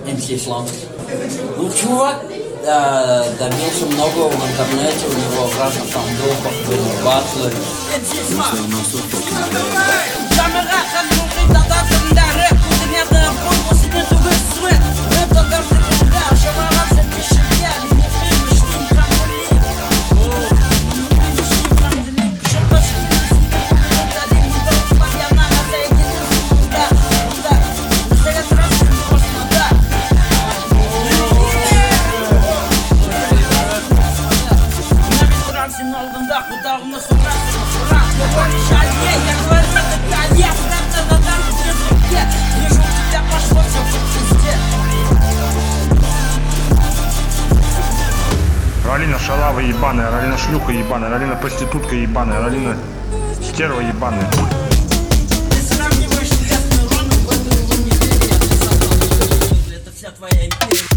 МС Ислам. Ну, чувак добился многого в интернете, у него в разных там группах были батлы. Ралина шалава ебаная, Ралина шлюха ебаная, Ралина проститутка ебаная, Ралина стерва ебаная. Это вся твоя империя.